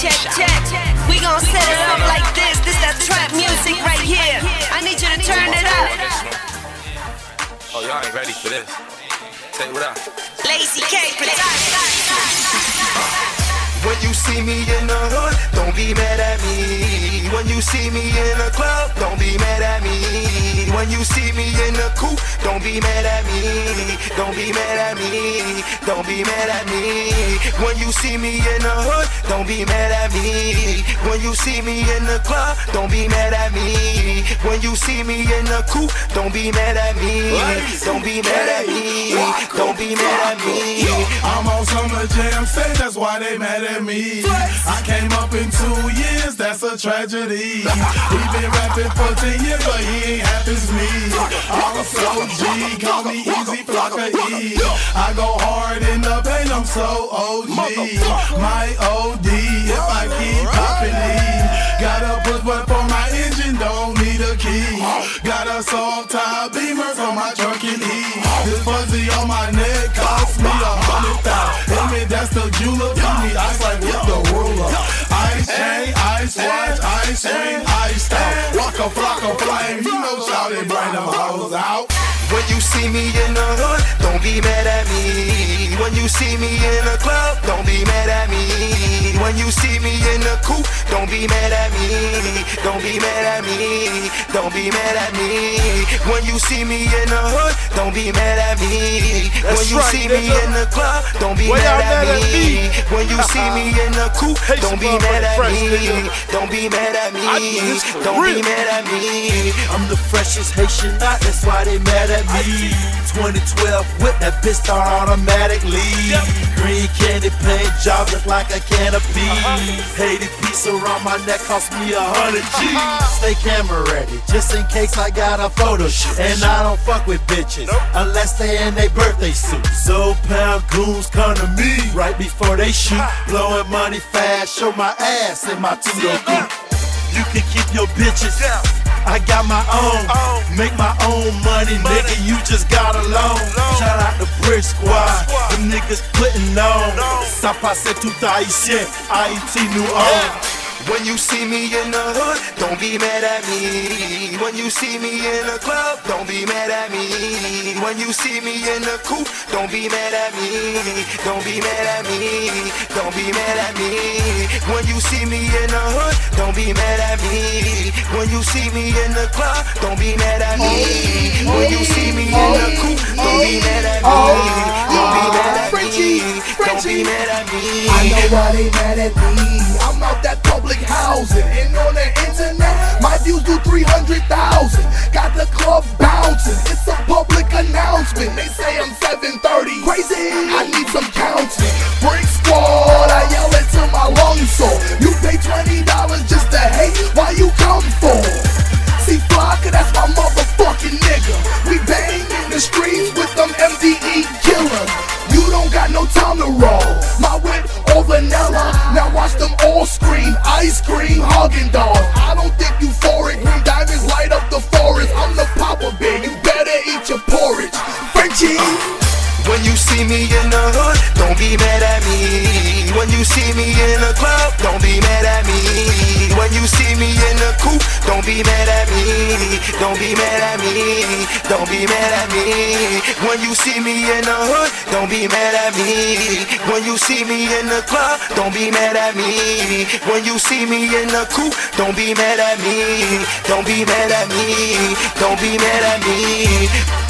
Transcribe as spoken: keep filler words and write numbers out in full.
check, check. We gon' set it up like this. This that trap music right here. I need you to turn it up. Oh, y'all ain't ready for this. Say what up. Lazy K Production. When you see me in the hood, don't be mad at me. When you see me in the club, don't be mad at me. When you see me in the coupe, don't be mad at me. Don't be mad at me. Don't be mad at me. When you see me in the hood, don't be mad at me. When you see me in the club, don't be mad at me. When you see me in the coupe, don't be mad at me. Don't be mad at me. Don't be mad at me. I'm on Summer Jam, say that's why they mad at me. I came up in two years, that's a tragedy. He been rapping for ten years, but he ain't half as me. I'm so G, call me Easy Flocka E. I go hard in the paint, I'm so O G. My O D, if I keep popping E. Got a push button for my engine, don't need a key. Got a soft top Beamer for my truck and E. This fuzzy on my neck cost me a hundred thousand. Hit me, that's the jeweler, give me ice like with the ruler. Ice chain, ice watch, ice ring, ice out. Walk a flock of flame, you know Shawty bring them hoes out. When you see me in the hood, don't be mad at me. When you see me in the club, don't be mad at me. When you see me in the coupe, don't be mad at me. Don't be mad at me. Don't be mad at me. When you see me in the hood, don't be mad at me. When you see me in the club, don't be mad at me. When you see me in the coupe, don't be mad at me. Don't be mad at me. Don't be mad at me. I'm the freshest Haitian, that's why they mad at me. twenty twelve whip that bitch start automatically. Green candy paint job look like a canopy. Hated piece around my neck cost me a hundred G. Stay camera ready, just in case I got a photo shoot. And I don't fuck with bitches unless they in their birthday suit. So pound goons come to me right before they shoot. Blowing money fast, show my ass in my two-door coupe. You can keep your bitches, I got my own. Make my own money, nigga, you just got a loan. Shout out the Brick Squad, them niggas putting on. Ça passe tout haïtien, Haïti New Orleans. When you see me in the hood, don't be mad at me. When you see me in the club, don't be mad at me. When you see me in the coupe, don't be mad at me. Don't be mad at me. Don't be mad at me. When you see me in the hood, don't be mad at me. When you see me in the club, don't be mad at me. When you see me in the coupe, don't be mad at me. Don't be mad at me. Don't be mad at me. I know why they mad at me. I'm out that public housing and on the internet, my views do three hundred thousand. Got the club bouncing. It's a public announcement. They say I'm seven thirty. Crazy. I need some counseling. Brick Squad, I yell it till my lungs sore. You pay twenty dollars just to hate. Why you come for? See Flocka, that's my motherfucking nigga. We bang in the streets with them M D E killers. You don't got no time to roll. My whip all vanilla. Now watch them all scream. Ice cream, Haagen Dazs. I don't think euphoric. Green diamonds light up the forest. I'm the Papa Bear. You better eat your porridge. Frenchie. When you see me in the hood, don't be mad at me. When you see me in the club, don't be mad at me. When you see me in the coupe, don't be mad at me. Don't be mad at me. Don't be mad at me. When you see me in the hood, don't be mad at me. When you see me in the club, don't be mad at me. When you see me in the coupe, don't be mad at me. Don't be mad at me. Don't be mad at me.